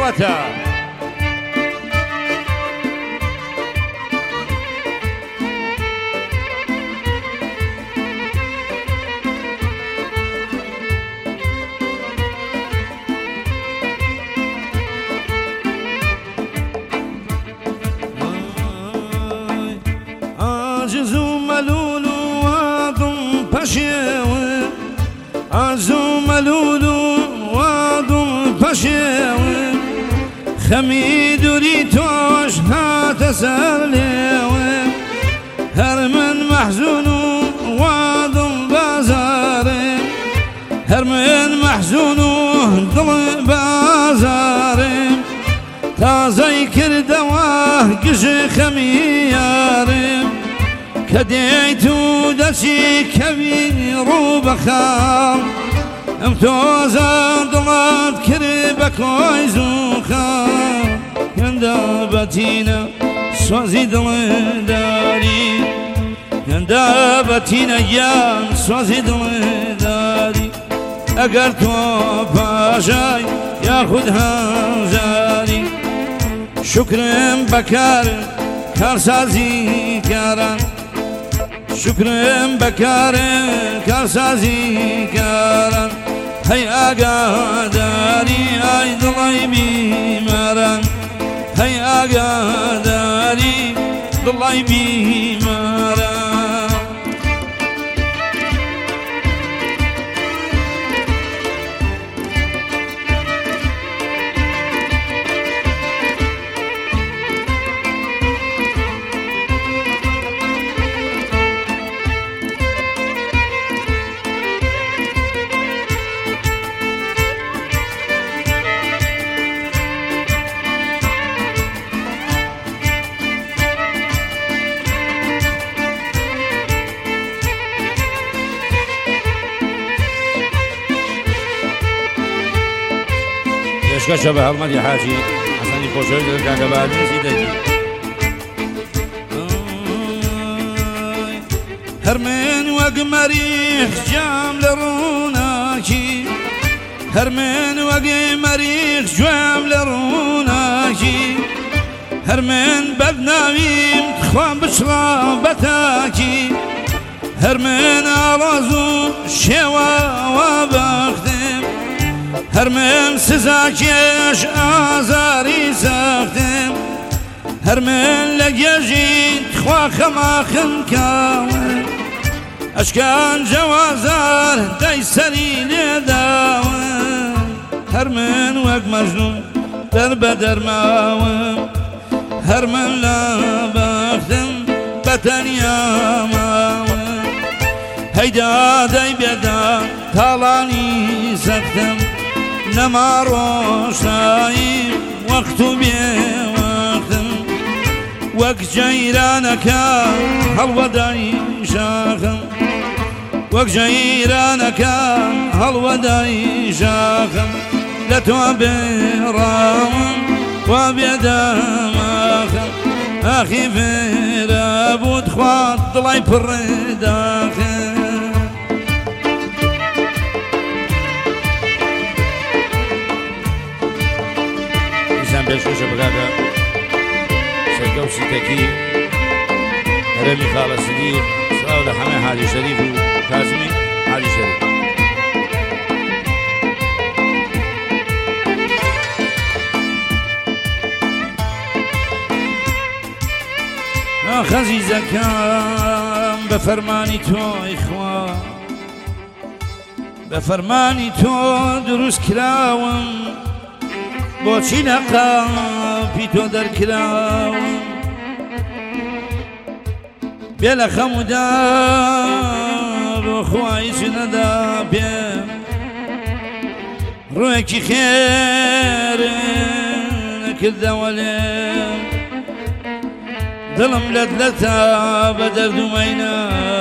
واتە عاجز و ملول و وادم پشیوه عاجز و ملول و وادم پشیوه خمی دوری توش هات سر لیوه هر من محزون و وادم بازاره هر من محزون و دل بازاره تازه کردوه گش خمیارم کدیتو دچی کبی رو بخام ام توزا دلات کری بکوی زوخام کندا باتینا سوزی دل داری کندا باتینا یان سوزی دل داری اگر تو پاشای یا خود هزاری شکرم بکارم کارسازی کارم شکرم بکارم کارسازی کارم هی آگاداری ای دلای بیمارم هی آگاداری دلای بیمارم پێشکەشە بە هەڵمەتی حاجی حەسەنی خۆشەوی دەکە بادنسی دەگی هەر من وەک مەریخ جام لە ڕووناکی هەر من وەک مەریخ جوام لە ڕووناکی هەر من بەدناویم خوا بچڕا بەتاکی هەر من ئاڵاز و شێواوە بەختم هەر من سزاکێش ئازاری سەختم هەر من لە گێژین خوا خەماخم کاوە ئەشکان جەوازار دەی سەری لێداوە هەر من وەک مەژنون دەر بە دەرماوم هەر من لە بەختم بەتەنیا ماوم هەیدا دەی بێدا تاڵانی سەختم نەما ڕۆژایی وەخت و بێوەختم وەک جەیرانەکە هەڵوەدای شاخم وەک جەیرانەکە هەڵوەدای شاخم لە تۆ بێڕاوم وا بێدەماخم ئاخی فێرە بوت خوات دڵای پڕێداخم پێشکەشە بکاتە سەرکە و سیتەکی هەرەمی خاڵە سدیر سڵاو لە هەمێ حاجی شەریف و کازمی حاجی شەریف خەزیزەکەم بە فەرمانی تۆی خوا بە فەرمانی تۆ دروست کراوم بۆچی لە قاپی تۆ دەرکراوم بێ لە خەمودا بۆ خوای چ نەدا پێم ڕوویەکی خێر نەکردەوە لێم دڵم لەدلەتە بە دەردومەینە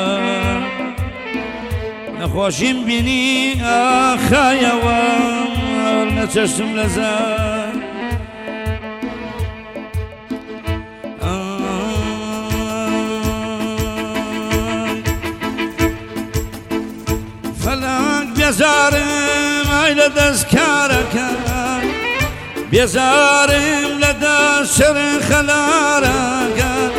نەخۆشیم بینی ئاخایەوە نەچەشتم لە زار فەلاک بێزارم ئای لە دەستکارەکە بێزارم لەدا شەرخەلارەکان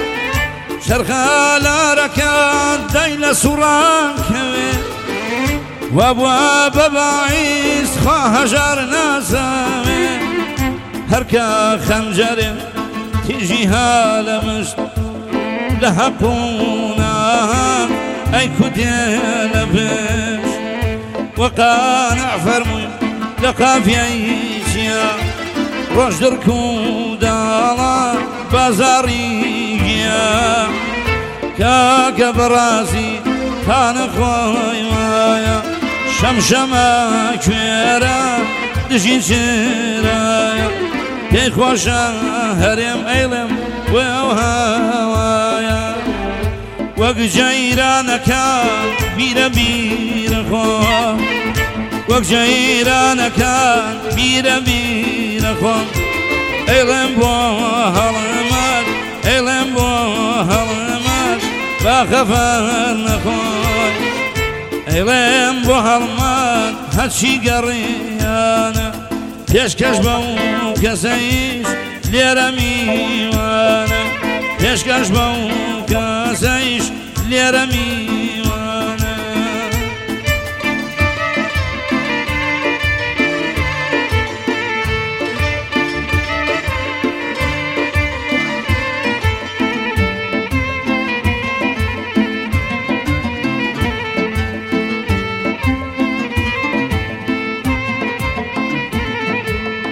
شەرخەلارەکان دای لە سوڕانکەوێ وابووە بەباعیس خوا هەژار نازەوێ هەرکە خەنجەرێ تیژی ها لە مشت لە هەقوونا ئەی کودێ لە پێش وەقانع فەرمووی لە قافیەی چیە ڕۆژ درک و داڵا بازاڕی گیە کاکە بەڕازی کانە خۆی وایە شەمشەمە کوێرە دژی چێرایە پێی خۆشە هەرێم ئەیڵێم وێو هەوایە وەک جەیرانەکان بیرە بیرە خۆ وەک جەیرانەکان بیرە بیرە خۆ ئەیڵێم بۆ هەڵمەت ئەیڵێم بۆ هەڵمەت با خەفەر نەخۆی ئەیڵێم بۆ هەڵمەت هەرچی گەڕیانە پێشکەش بە و کەسەیش لێرە میوانە پێشکەش بە و کەسەیش لێرە میوانە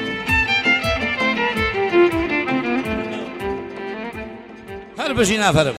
هەر بژی نافەرم